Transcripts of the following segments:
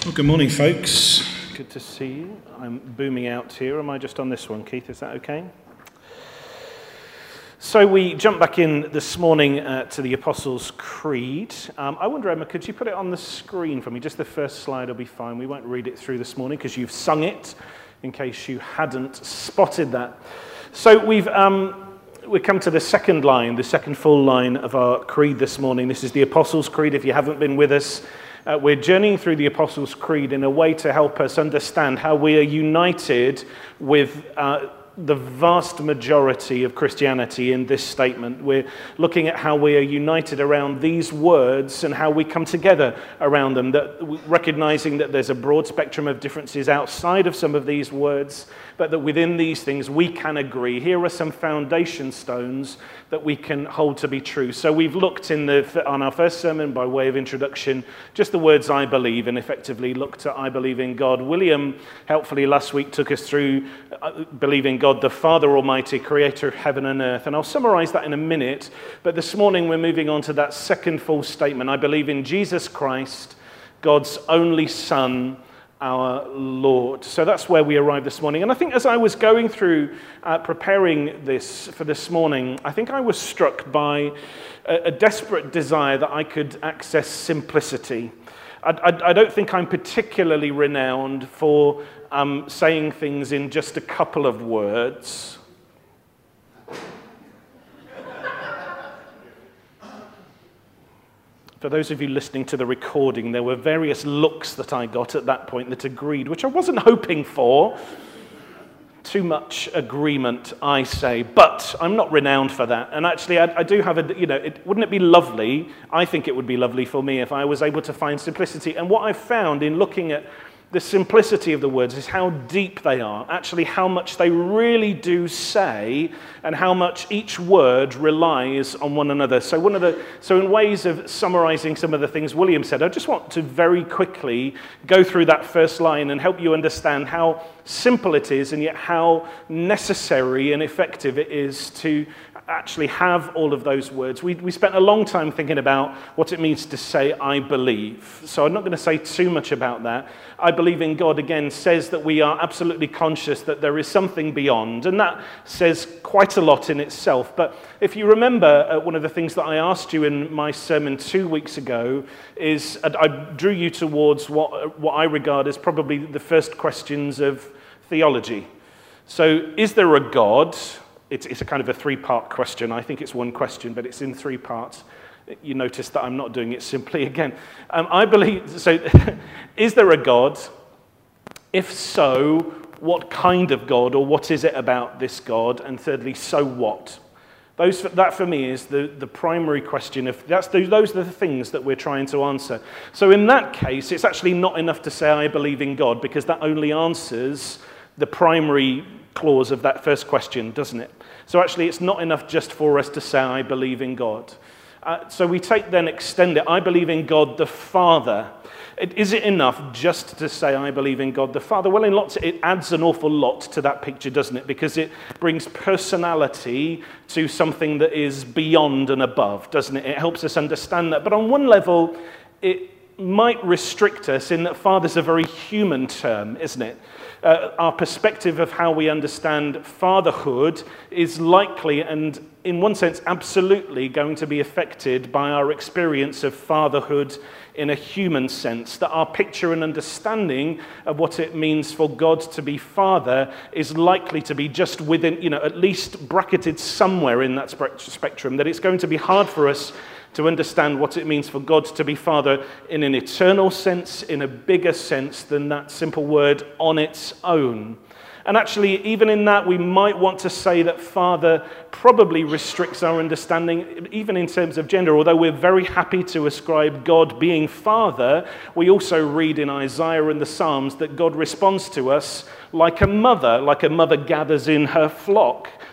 Well, good morning, folks. Good to see you. I'm booming out here. Am I just on this one, Keith? Is that okay? So we jump back in this morning to the Apostles' Creed. I wonder, Emma, could you put it on the screen for me? Just the first slide will be fine. We won't read it through this morning because you've sung it, in case you hadn't spotted that. So we've come to the second line, the second full line of our creed this morning. This is the Apostles' Creed. If you haven't been with us, we're journeying through the Apostles' Creed in a way to help us understand how we are united with the vast majority of Christianity in this statement. We're looking at how we are united around these words and how we come together around them, recognizing that there's a broad spectrum of differences outside of some of these words, but that within these things we can agree. Here are some foundation stones that we can hold to be true. So we've looked on our first sermon, by way of introduction, just the words I believe, and effectively looked at I believe in God. William helpfully last week took us through believe in God the Father Almighty, creator of heaven and earth. And I'll summarize that in a minute, but this morning we're moving on to that second full statement. I believe in Jesus Christ, God's only Son, our Lord. So that's where we arrived this morning. And I think as I was going through preparing this for this morning, I think I was struck by a desperate desire that I could access simplicity. I don't think I'm particularly renowned for saying things in just a couple of words. For those of you listening to the recording, there were various looks that I got at that point that agreed, which I wasn't hoping for. Too much agreement, I say, but I'm not renowned for that. And actually, I do have wouldn't it be lovely? I think it would be lovely for me if I was able to find simplicity. And what I've found in looking at the simplicity of the words is how deep they are, actually how much they really do say, and how much each word relies on one another. So in ways of summarizing some of the things William said, I just want to very quickly go through that first line and help you understand how simple it is and yet how necessary and effective it is to actually have all of those words. We spent a long time thinking about what it means to say, I believe. So I'm not going to say too much about that. I believe in God, again, says that we are absolutely conscious that there is something beyond, and that says quite a lot in itself. But if you remember, one of the things that I asked you in my sermon 2 weeks ago is I drew you towards what I regard as probably the first questions of theology. So is there a God? It's a kind of a three-part question. I think it's one question, but it's in three parts. You notice that I'm not doing it simply again. I believe, so is there a God? If so, what kind of God, or what is it about this God? And thirdly, so what? That for me is the primary question. Those are the things that we're trying to answer. So in that case, it's actually not enough to say I believe in God, because that only answers the primary clause of that first question, doesn't it? So actually it's not enough just for us to say I believe in God. So we extend it. I believe in God the Father. Is it enough just to say I believe in God the Father? Well, it adds an awful lot to that picture, doesn't it? Because it brings personality to something that is beyond and above, doesn't it? It helps us understand that. But on one level, it might restrict us in that Father's a very human term, isn't it? Our perspective of how we understand fatherhood is likely and, in one sense, absolutely going to be affected by our experience of fatherhood in a human sense. That our picture and understanding of what it means for God to be Father is likely to be just within, at least bracketed somewhere in that spectrum. That it's going to be hard for us to understand what it means for God to be Father in an eternal sense, in a bigger sense than that simple word on its own. And actually, even in that, we might want to say that Father probably restricts our understanding, even in terms of gender. Although we're very happy to ascribe God being Father, we also read in Isaiah and the Psalms that God responds to us like a mother gathers in her flock.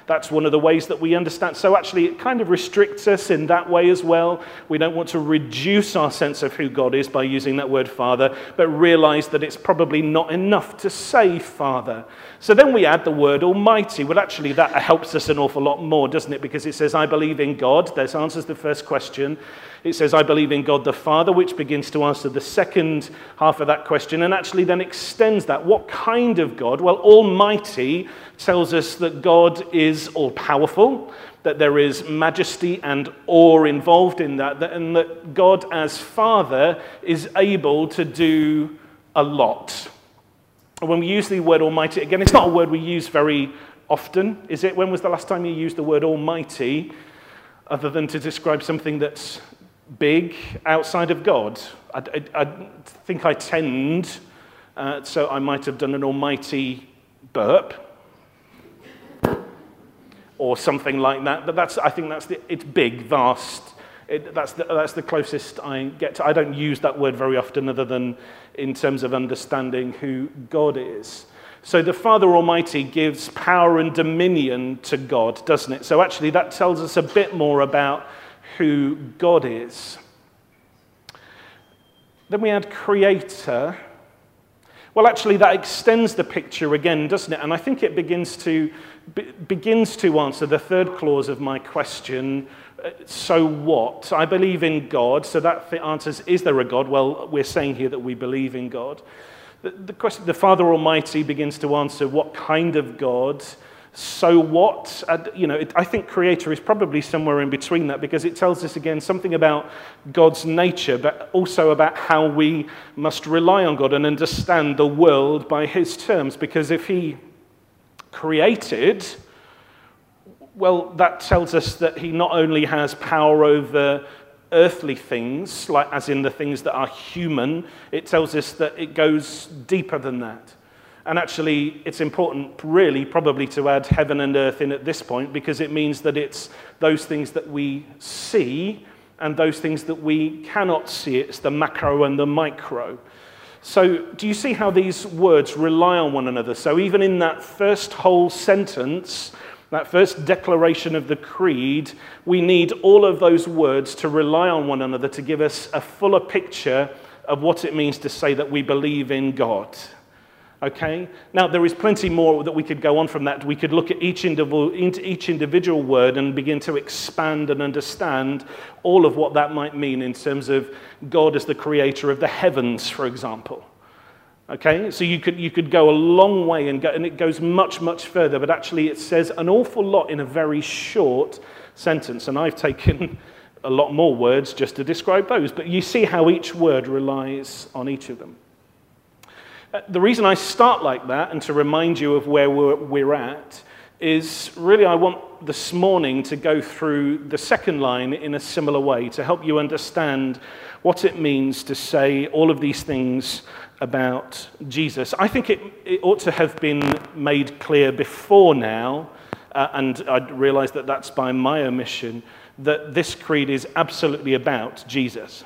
That's one of the ways that we understand. So actually, it kind of restricts us in that way as well. We don't want to reduce our sense of who God is by using that word Father, but realize that it's probably not enough to say Father. So then we add the word Almighty. Well, actually, that helps us an awful lot more, doesn't it? Because it says, I believe in God. That answers the first question. It says, I believe in God the Father, which begins to answer the second half of that question, and actually then extends that. What kind of God? Well, Almighty tells us that God is all-powerful, that there is majesty and awe involved in that, and that God as Father is able to do a lot. When we use the word Almighty, again, it's not a word we use very often, is it? When was the last time you used the word Almighty, other than to describe something that's big outside of God? I think I tend, so I might have done an almighty burp, or something like that. But I think it's big, vast. That's the closest I get to. I don't use that word very often, other than in terms of understanding who God is. So the Father Almighty gives power and dominion to God, doesn't it? So actually, that tells us a bit more about who God is. Then we add Creator. Well, actually, that extends the picture again, doesn't it? And I think it begins to answer the third clause of my question, so what? I believe in God, so that answers, is there a God? Well, we're saying here that we believe in God. The question, the Father Almighty begins to answer, what kind of God? So what? I think Creator is probably somewhere in between that, because it tells us again something about God's nature, but also about how we must rely on God and understand the world by his terms. Because if he created, well, that tells us that he not only has power over earthly things, like as in the things that are human, it tells us that it goes deeper than that. And actually, it's important, really, probably to add heaven and earth in at this point, because it means that it's those things that we see and those things that we cannot see. It's the macro and the micro. So do you see how these words rely on one another? So even in that first whole sentence, that first declaration of the creed, we need all of those words to rely on one another to give us a fuller picture of what it means to say that we believe in God. Okay? Now, there is plenty more that we could go on from that. We could look at each individual word and begin to expand and understand all of what that might mean in terms of God as the creator of the heavens, for example. Okay? So you could go a long way, and it goes much, much further, but actually it says an awful lot in a very short sentence, and I've taken a lot more words just to describe those, but you see how each word relies on each of them. The reason I start like that, and to remind you of where we're at, is really I want this morning to go through the second line in a similar way to help you understand what it means to say all of these things about Jesus. I think it ought to have been made clear before now, and I realize that that's by my omission, that this creed is absolutely about Jesus.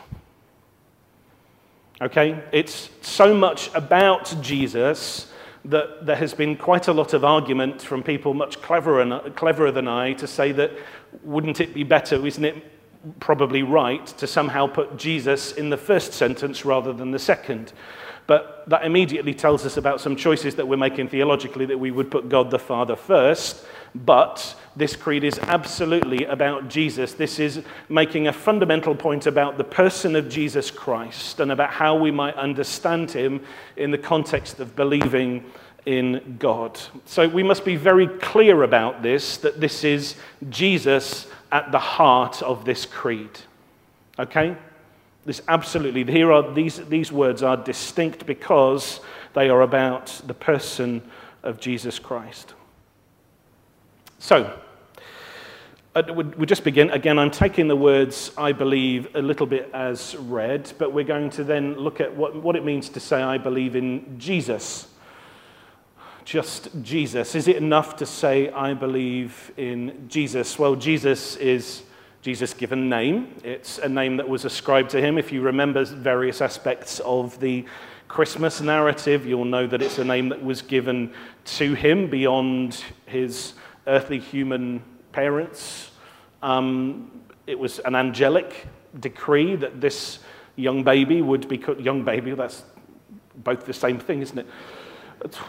Okay? It's so much about Jesus that there has been quite a lot of argument from people much cleverer than I to say that wouldn't it be better, isn't it probably right, to somehow put Jesus in the first sentence rather than the second? But that immediately tells us about some choices that we're making theologically, that we would put God the Father first, but this creed is absolutely about Jesus. This is making a fundamental point about the person of Jesus Christ and about how we might understand him in the context of believing in God. So we must be very clear about this, that this is Jesus at the heart of this creed. Okay? This absolutely, here are these words are distinct because they are about the person of Jesus Christ. So, we just begin. Again, I'm taking the words, I believe, a little bit as read, but we're going to then look at what it means to say, I believe in Jesus. Just Jesus. Is it enough to say, I believe in Jesus? Well, Jesus is Jesus' given name. It's a name that was ascribed to him. If you remember various aspects of the Christmas narrative, you'll know that it's a name that was given to him beyond his earthly human parents. It was an angelic decree that this young baby would be called, young baby, that's both the same thing, isn't it?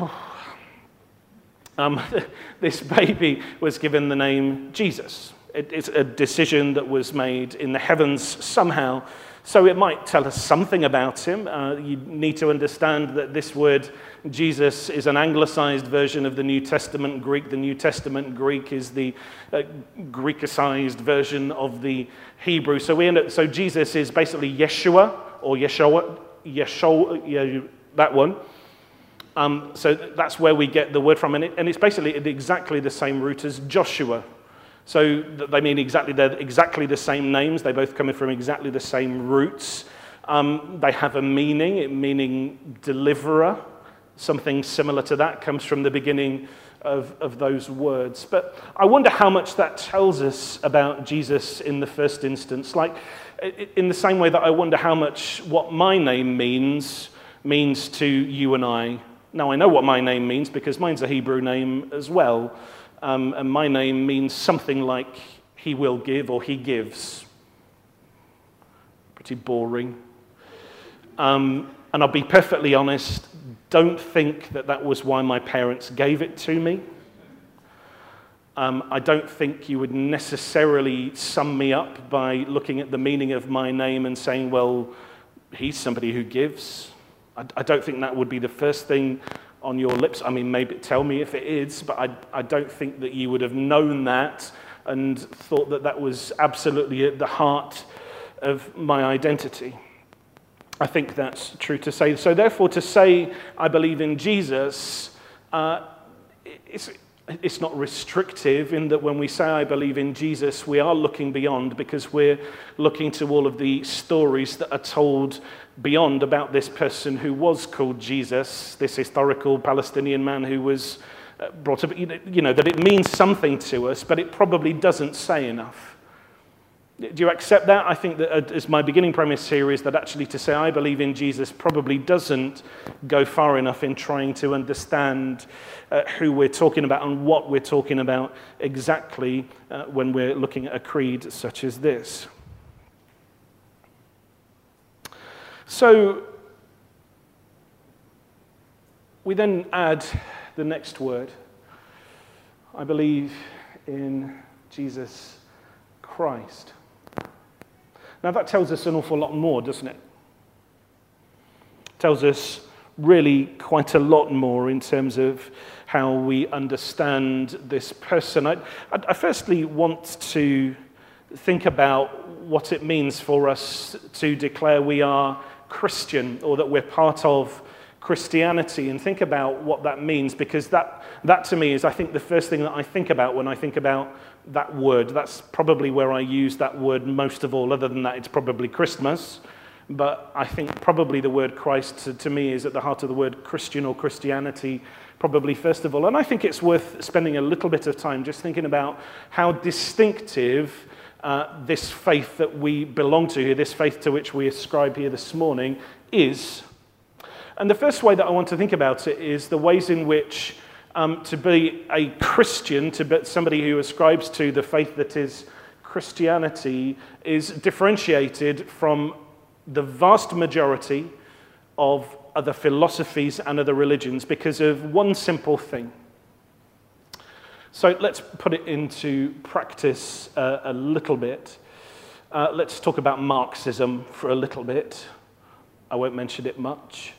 This baby was given the name Jesus. It's a decision that was made in the heavens somehow. So it might tell us something about him. You need to understand that this word Jesus is an anglicized version of the New Testament Greek. The New Testament Greek is the Greekicized version of the Hebrew. So Jesus is basically Yeshua, or Yeshua, that one. So that's where we get the word from. And it's basically exactly the same root as Joshua. So they mean they're exactly the same names. They both come from exactly the same roots. They have a meaning deliverer. Something similar to that comes from the beginning of those words. But I wonder how much that tells us about Jesus in the first instance. Like, in the same way that I wonder how much what my name means to you and I. Now, I know what my name means because mine's a Hebrew name as well. And my name means something like he will give or he gives. Pretty boring. And I'll be perfectly honest, don't think that was why my parents gave it to me. I don't think you would necessarily sum me up by looking at the meaning of my name and saying, well, he's somebody who gives. I don't think that would be the first thing on your lips. I mean, maybe tell me if it is, but I don't think that you would have known that and thought that was absolutely at the heart of my identity. I think that's true to say. So therefore, to say I believe in Jesus, it's not restrictive in that when we say I believe in Jesus, we are looking beyond, because we're looking to all of the stories that are told beyond about this person who was called Jesus, this historical Palestinian man who was brought up, that it means something to us, but it probably doesn't say enough. Do you accept that? I think that as my beginning premise here is that actually to say I believe in Jesus probably doesn't go far enough in trying to understand who we're talking about and what we're talking about exactly when we're looking at a creed such as this. So we then add the next word. I believe in Jesus Christ. Now that tells us an awful lot more, doesn't it? It tells us really quite a lot more in terms of how we understand this person. I firstly want to think about what it means for us to declare we are Christian, or that we're part of Christianity, and think about what that means, because that to me is, I think, the first thing that I think about when I think about that word. That's probably where I use that word most of all. Other than that, it's probably Christmas. But I think probably the word Christ to me is at the heart of the word Christian or Christianity, probably first of all. And I think it's worth spending a little bit of time just thinking about how distinctive this faith that we belong to here, this faith to which we ascribe here this morning, is. And the first way that I want to think about it is the ways in which to be a Christian, to be somebody who ascribes to the faith that is Christianity, is differentiated from the vast majority of other philosophies and other religions because of one simple thing. So let's put it into practice a little bit. Let's talk about Marxism for a little bit. I won't mention it much.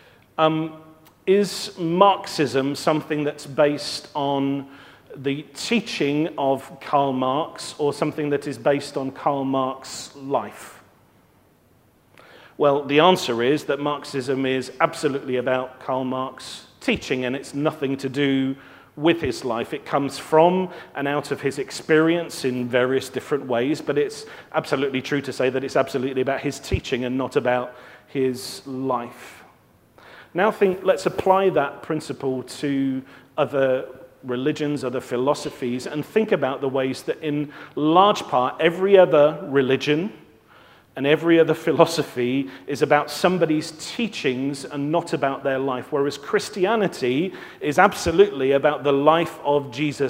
Is Marxism something that's based on the teaching of Karl Marx, or something that is based on Karl Marx's life? Well, the answer is that Marxism is absolutely about Karl Marx's teaching, and it's nothing to do with his life. It comes from and out of his experience in various different ways, but it's absolutely true to say that it's absolutely about his teaching and not about his life. Now let's apply that principle to other religions, other philosophies, and think about the ways that in large part every other religion and every other philosophy is about somebody's teachings and not about their life, whereas Christianity is absolutely about the life of Jesus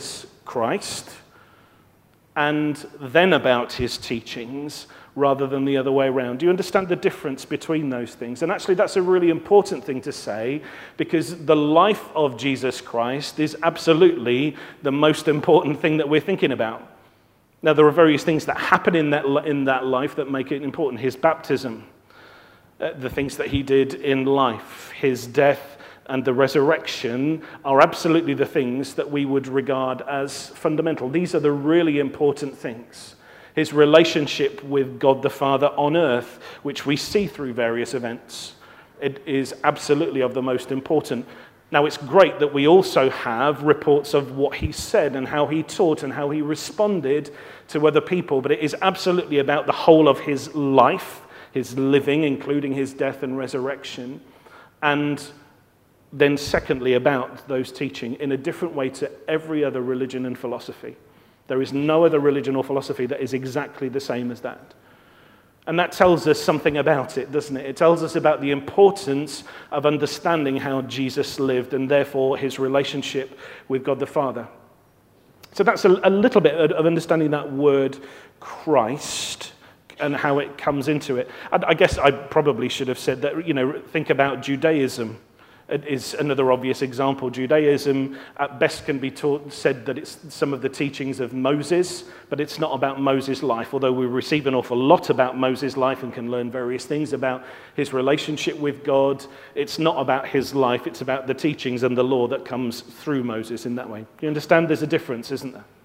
Christ and then about his teachings, rather than the other way around. Do you understand the difference between those things? And actually, that's a really important thing to say, because the life of Jesus Christ is absolutely the most important thing that we're thinking about. Now, there are various things that happen in that life that make it important. His baptism, the things that he did in life, his death and the resurrection are absolutely the things that we would regard as fundamental. These are the really important things. His relationship with God the Father on earth, which we see through various events, it is absolutely of the most important. Now, it's great that we also have reports of what he said and how he taught and how he responded to other people, but it is absolutely about the whole of his life, his living, including his death and resurrection, and then secondly about those teaching in a different way to every other religion and philosophy. There is no other religion or philosophy that is exactly the same as that. And that tells us something about it, doesn't it? It tells us about the importance of understanding how Jesus lived and therefore his relationship with God the Father. So that's a little bit of understanding that word Christ and how it comes into it. I guess I probably should have said that, think about Judaism. It is another obvious example. Judaism, at best, can be said that it's some of the teachings of Moses, but it's not about Moses' life, although we receive an awful lot about Moses' life and can learn various things about his relationship with God. It's not about his life, it's about the teachings and the law that comes through Moses in that way. You understand there's a difference, isn't there?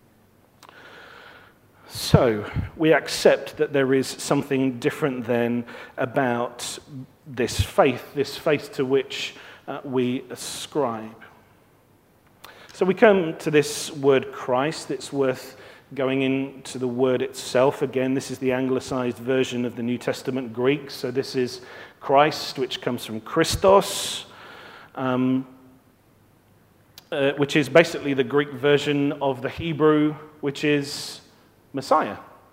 So, we accept that there is something different then about this faith to which we ascribe. So we come to this word Christ. It's worth going into the word itself. Again, this is the anglicized version of the New Testament Greek. So this is Christ, which comes from Christos, which is basically the Greek version of the Hebrew, which is Messiah.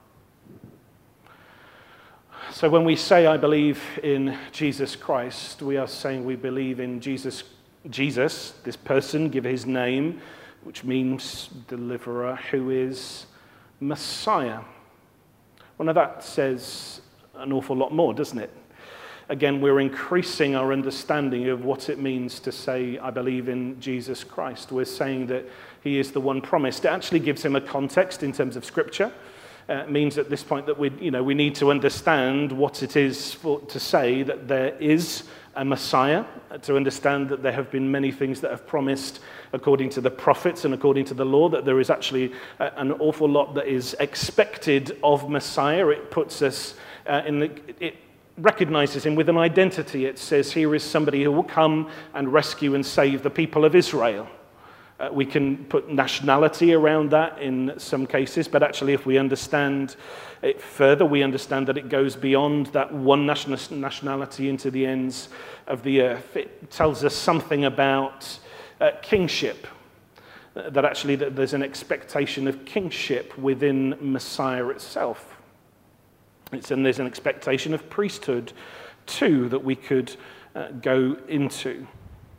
So when we say, I believe in Jesus Christ, we are saying we believe in Jesus, this person, give his name, which means deliverer, who is Messiah. Well, now that says an awful lot more, doesn't it? Again, we're increasing our understanding of what it means to say, I believe in Jesus Christ. We're saying that he is the one promised. It actually gives him a context in terms of Scripture. It means at this point that we need to understand what it is to say that there is a Messiah, to understand that there have been many things that have promised according to the prophets and according to the law, that there is actually an awful lot that is expected of Messiah. It puts us it recognizes him with an identity. It says here is somebody who will come and rescue and save the people of Israel. We can put nationality around that in some cases, but actually if we understand it further, we understand that it goes beyond that one nationality into the ends of the earth. It tells us something about kingship, that actually there's an expectation of kingship within Messiah itself. And there's an expectation of priesthood too that we could go into.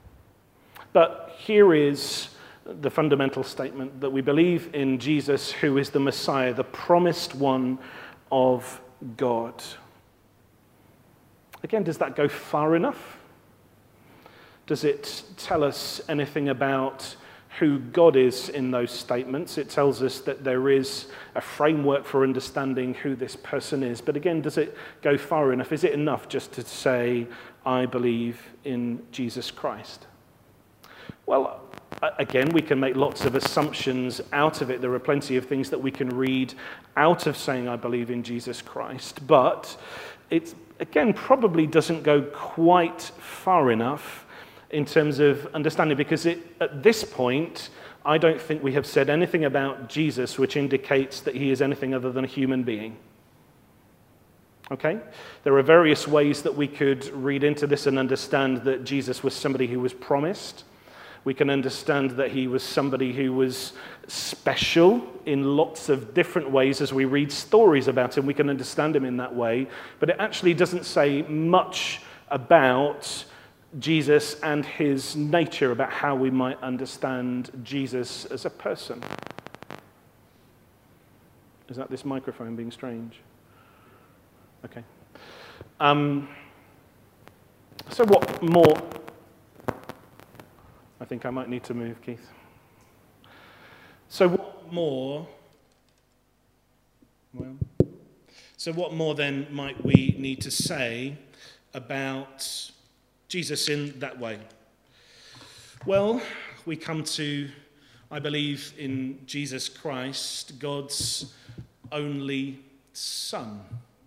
But here is the fundamental statement that we believe in Jesus, who is the Messiah, the promised one of God. Again, does that go far enough? Does it tell us anything about who God is in those statements? It tells us that there is a framework for understanding who this person is. But again, does it go far enough? Is it enough just to say, I believe in Jesus Christ? Well, again, we can make lots of assumptions out of it. There are plenty of things that we can read out of saying, I believe in Jesus Christ. But it, again, probably doesn't go quite far enough in terms of understanding, because at this point, I don't think we have said anything about Jesus which indicates that he is anything other than a human being. Okay? There are various ways that we could read into this and understand that Jesus was somebody who was promised. We can understand that he was somebody who was special in lots of different ways. As we read stories about him, we can understand him in that way. But it actually doesn't say much about Jesus and his nature, about how we might understand Jesus as a person. Is that this microphone being strange? Okay. So what more? I think I might need to move, Keith. So what more? Well, so what more then might we need to say about Jesus in that way? Well, we come to, I believe, in Jesus Christ, God's only Son.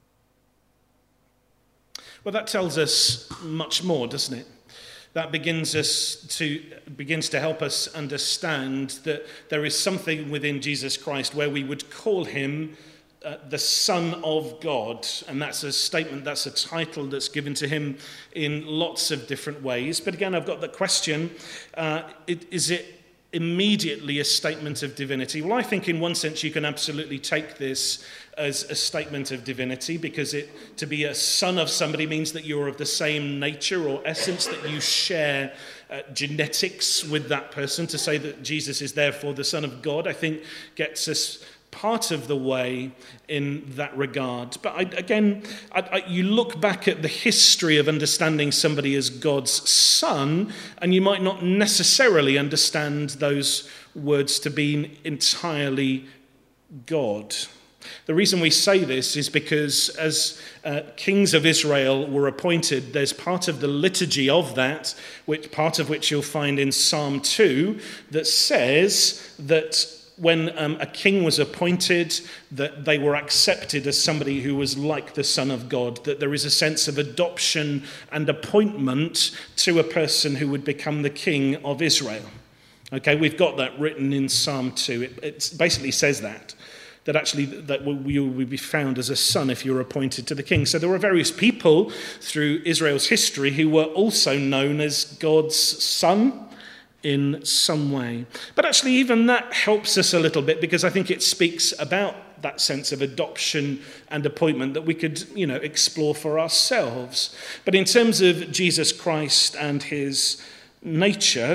Well, that tells us much more, doesn't it? That begins to help us understand that there is something within Jesus Christ where we would call him the Son of God. And that's a statement, that's a title that's given to him in lots of different ways. But again, I've got the question, is it immediately a statement of divinity? Well, I think in one sense you can absolutely take this as a statement of divinity, because to be a son of somebody means that you're of the same nature or essence, that you share genetics with that person. To say that Jesus is therefore the Son of God, I think gets us part of the way in that regard. But you look back at the history of understanding somebody as God's son, and you might not necessarily understand those words to be entirely God. The reason we say this is because as kings of Israel were appointed, there's part of the liturgy of that, part of which you'll find in Psalm 2, that says that when a king was appointed, that they were accepted as somebody who was like the Son of God, that there is a sense of adoption and appointment to a person who would become the king of Israel. Okay, we've got that written in Psalm 2. It basically says that actually that you will be found as a son if you're appointed to the king. So there were various people through Israel's history who were also known as God's son in some way. But actually even that helps us a little bit, because I think it speaks about that sense of adoption and appointment that we could, explore for ourselves. But in terms of Jesus Christ and his nature,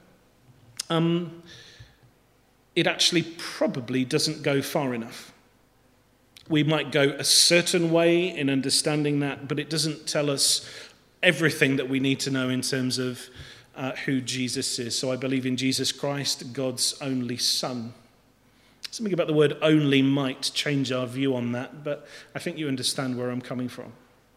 it actually probably doesn't go far enough. We might go a certain way in understanding that, but it doesn't tell us everything that we need to know in terms of who Jesus is. So I believe in Jesus Christ, God's only Son. Something about the word only might change our view on that, but I think you understand where I'm coming from.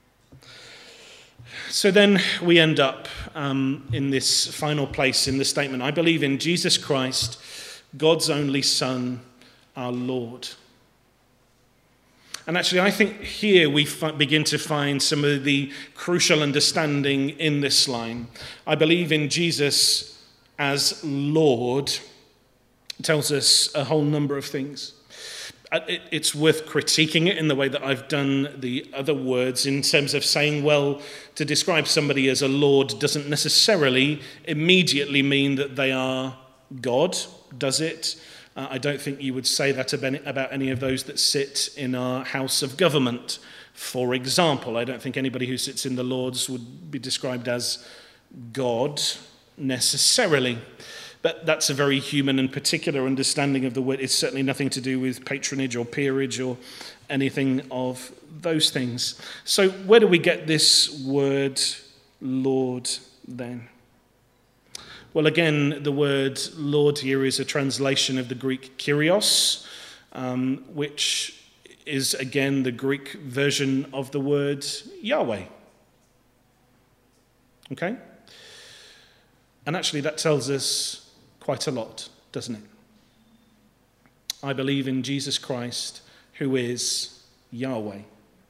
So then we end up in this final place in the statement. I believe in Jesus Christ, God's only Son, our Lord. And actually, I think here we begin to find some of the crucial understanding in this line. I believe in Jesus as Lord. It tells us a whole number of things. It's worth critiquing it in the way that I've done the other words, in terms of saying, well, to describe somebody as a Lord doesn't necessarily immediately mean that they are God, does it? I don't think you would say that about any of those that sit in our House of Government, for example. I don't think anybody who sits in the Lords would be described as God necessarily. But that's a very human and particular understanding of the word. It's certainly nothing to do with patronage or peerage or anything of those things. So where do we get this word Lord then? Well, again, the word Lord here is a translation of the Greek Kyrios, which is, again, the Greek version of the word Yahweh. Okay? And actually that tells us quite a lot, doesn't it? I believe in Jesus Christ, who is Yahweh.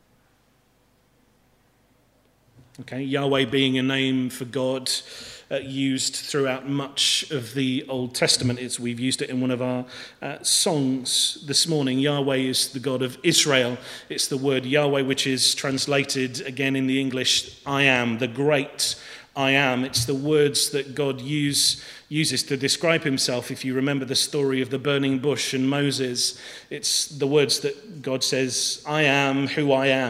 Okay, Yahweh being a name for God used throughout much of the Old Testament. We've used it in one of our songs this morning. Yahweh is the God of Israel. It's the word Yahweh, which is translated again in the English, I am, the great I am. It's the words that God uses to describe himself. If you remember the story of the burning bush and Moses, it's the words that God says, I am who I am.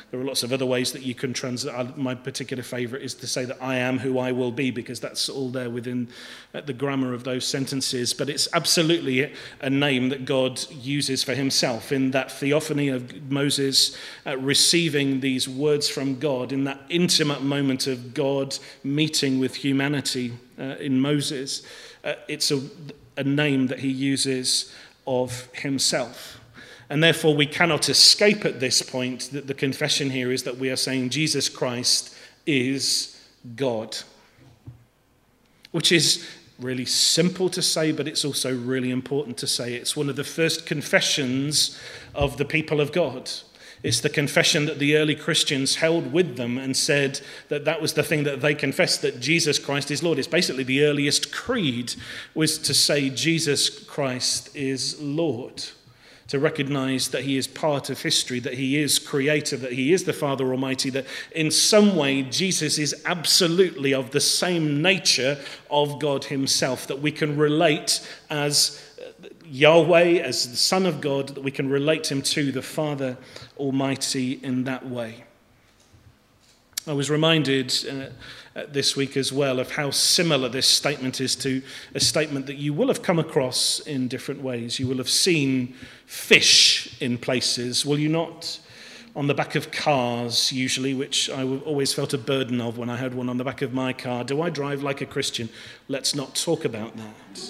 There are lots of other ways that you can translate. My particular favourite is to say that I am who I will be, because that's all there within the grammar of those sentences. But it's absolutely a name that God uses for himself in that theophany of Moses receiving these words from God, in that intimate moment of God meeting with humanity in Moses. It's a name that he uses of himself. And therefore, we cannot escape at this point that the confession here is that we are saying Jesus Christ is God. Which is really simple to say, but it's also really important to say. It's one of the first confessions of the people of God. It's the confession that the early Christians held with them and said that that was the thing that they confessed, that Jesus Christ is Lord. It's basically the earliest creed, was to say Jesus Christ is Lord. To recognize that he is part of history, that he is creator, that he is the Father Almighty, that in some way Jesus is absolutely of the same nature of God himself, that we can relate as Yahweh, as the Son of God, that we can relate him to the Father Almighty in that way. I was reminded this week as well of how similar this statement is to a statement that you will have come across in different ways. You will have seen fish in places, will you not? On the back of cars, usually, which I always felt a burden of when I had one on the back of my car. Do I drive like a Christian? Let's not talk about that.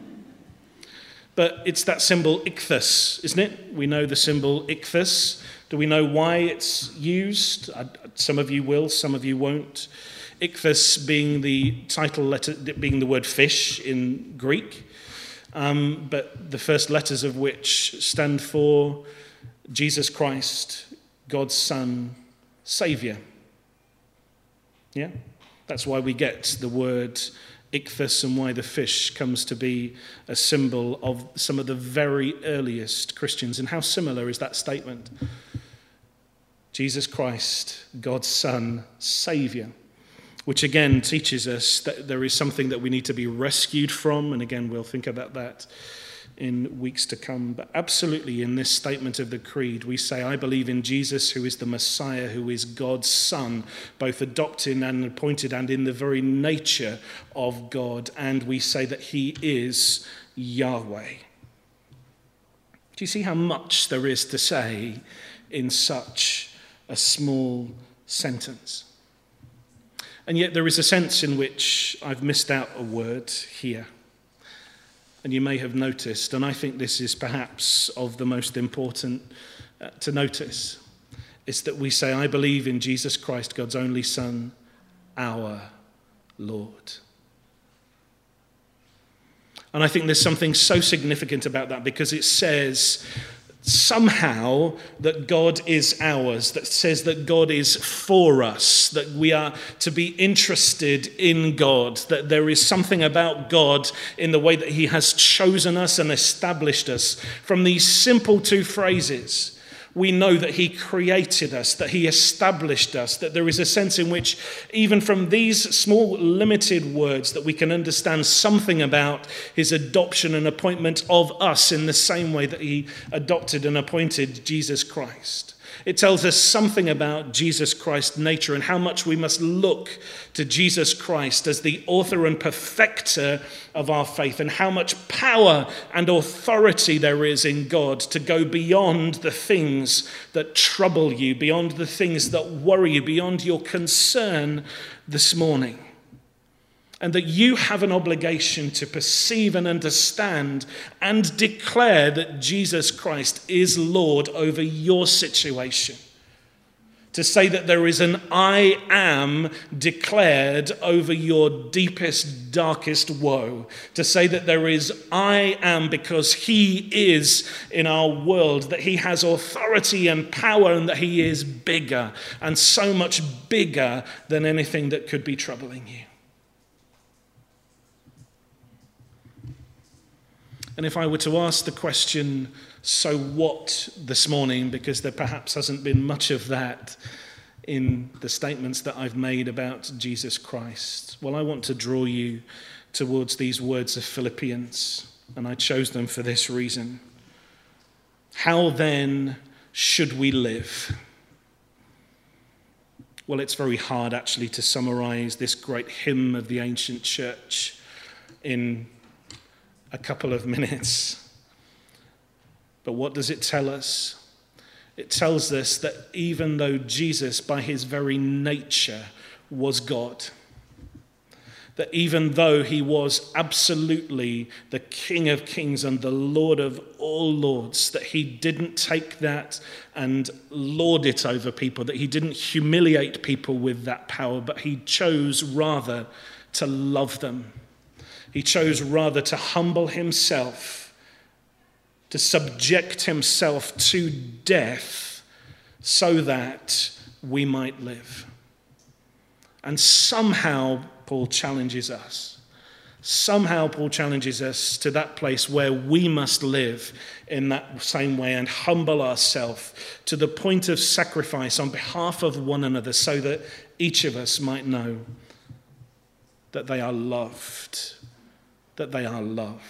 But it's that symbol ichthus, isn't it? We know the symbol ichthus. Do we know why it's used? Some of you will, some of you won't. Ichthus being the title letter, being the word fish in Greek, but the first letters of which stand for Jesus Christ, God's Son, Saviour. Yeah? That's why we get the word ichthus and why the fish comes to be a symbol of some of the very earliest Christians. And how similar is that statement? Jesus Christ, God's Son, Saviour. Which again teaches us that there is something that we need to be rescued from. And again, we'll think about that in weeks to come. But absolutely in this statement of the Creed, we say, I believe in Jesus, who is the Messiah, who is God's Son, both adopted and appointed and in the very nature of God. And we say that he is Yahweh. Do you see how much there is to say in such a small sentence? And yet there is a sense in which I've missed out a word here. And you may have noticed, and I think this is perhaps of the most important to notice, is that we say, I believe in Jesus Christ, God's only Son, our Lord. And I think there's something so significant about that, because it says somehow that God is ours, that says that God is for us, that we are to be interested in God, that there is something about God in the way that he has chosen us and established us. From these simple two phrases, we know that he created us, that he established us, that there is a sense in which even from these small limited words that we can understand something about his adoption and appointment of us in the same way that he adopted and appointed Jesus Christ. It tells us something about Jesus Christ's nature and how much we must look to Jesus Christ as the author and perfecter of our faith, and how much power and authority there is in God to go beyond the things that trouble you, beyond the things that worry you, beyond your concern this morning. And that you have an obligation to perceive and understand and declare that Jesus Christ is Lord over your situation. To say that there is an I am declared over your deepest, darkest woe. To say that there is I am because he is in our world, that he has authority and power, and that he is bigger, and so much bigger than anything that could be troubling you. And if I were to ask the question, so what, this morning, because there perhaps hasn't been much of that in the statements that I've made about Jesus Christ, well, I want to draw you towards these words of Philippians, and I chose them for this reason. How then should we live? Well, it's very hard actually to summarize this great hymn of the ancient church in a couple of minutes. But what does it tell us? It tells us that even though Jesus, by his very nature, was God, that even though he was absolutely the King of Kings and the Lord of all lords, that he didn't take that and lord it over people, that he didn't humiliate people with that power, but he chose rather to love them. He chose rather to humble himself, to subject himself to death so that we might live. And somehow Paul challenges us. Somehow Paul challenges us to that place where we must live in that same way and humble ourselves to the point of sacrifice on behalf of one another so that each of us might know that they are loved, that they are loved.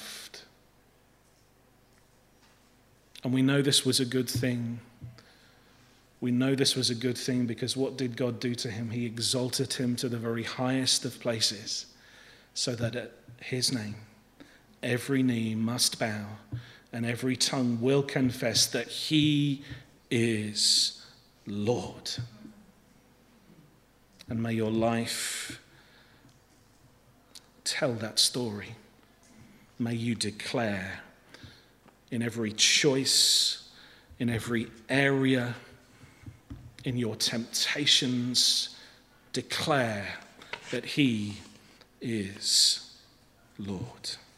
And we know this was a good thing. We know this was a good thing because what did God do to him? He exalted him to the very highest of places so that at his name every knee must bow and every tongue will confess that he is Lord. And may your life tell that story. May you declare in every choice, in every area, in your temptations, declare that he is Lord.